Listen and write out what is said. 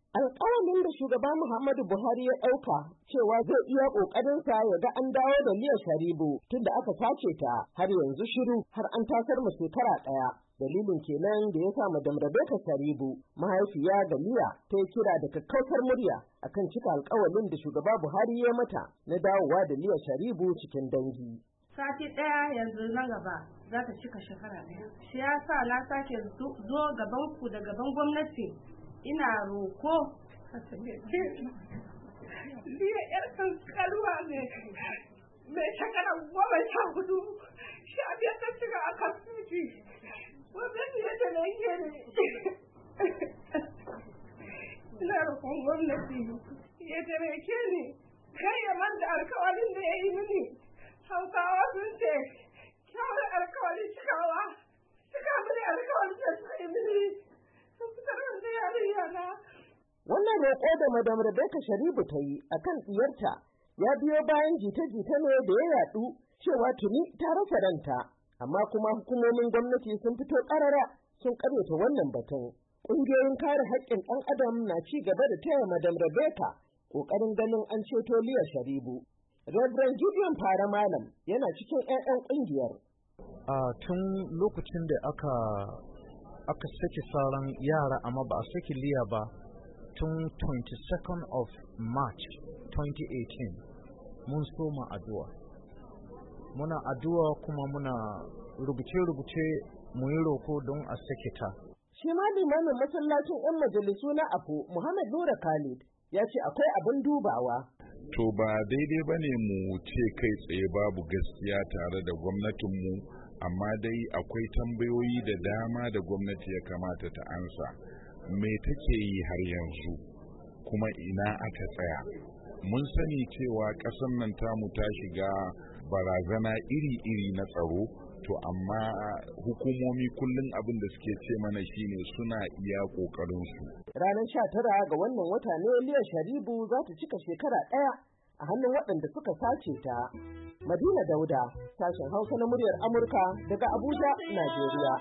Alƙawarin da shugaba Muhammadu Buhari ya ɗauka cewa zai iya ƙoƙarinsa ya ga an dawo da Liya Sharibu tunda aka sace ta har yanzu shiru har an tasar mu shekara ɗaya. Dalilin kenan da ya sa Madam Rebecca Sharibu, mahaifiya ga Liya, ta yi kira da kakkausar murya akan cika alƙawarin da shugaba Buhari ya mata na dawowa da Liya Sharibu cikin dangi. Sati ɗaya yanzu nan gaba za ta cika shekara ɗaya. Shi ya sa na sake zo gaban ku da gaban gwamnati ina roko a sanyake Liya yar kankanuwa ne mai shekara 14 biyar ta cika a kasiti gwamnati ya taimake ni. Ina roƙon gwamnati ya taimake ni kai ya manta alkawarin da ya yi mini. Hausawa sun ce kyawun alkawari cikawa, cika mini alkawari da suka yi mini sun fitar da yarinya na. Wannan roƙo da Madam Rebecca Sharibu ta yi a kan tsiyarta ya biyo bayan jita-jita ne da ya yaɗu cewa tuni ta rasa ranta, amma kuma hukumomin gwamnati sun fito ƙarara sun ƙaryata wannan batun. Ƙungiyoyin kare haƙƙin ɗan adam na ci gaba da taya Madam Rebecca ƙoƙarin ganin an ceto Liya Sharibu. Reverend Gideon Fara Malam yana cikin 'ya'yan ƙungiyar. Tun lokacin da aka sake sauran yara amma ba a sake Liya ba tun 22nd of March 2018 mun soma addu'a. Muna addu'a kuma muna rubuce-rubuce mu yi roko don a sake ta. Shi ma limamin masallacin 'yan majalisu na Afu Muhammad Nura Khalid ya ce akwai abin dubawa. To ba daidai ba ne mu ce kai tsaye babu gaskiya tare da gwamnatinmu, amma dai akwai tambayoyi da dama da gwamnati ya kamata ta ansa. Me take yi har yanzu? Kuma ina aka tsaya? Mun sani cewa ƙasar nan tamu ta shiga barazana iri-iri na tsaro, to amma hukumomi kullum abin da suke ce mana shine suna iya ƙoƙarinsu. Ranar 19 ga wannan wata ne Liya Sharibu za ta cika shekara ɗaya a hannun waɗanda suka sace ta. Madina Dauda, sashen Hausa na muryar Amurka daga Abuja, Najeriya.